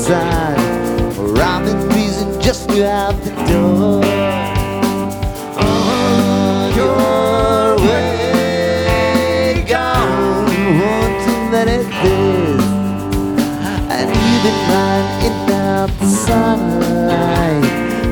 outside, around the trees and just out the door. On your way, gone one too many days, and you've been lying in the sunlight.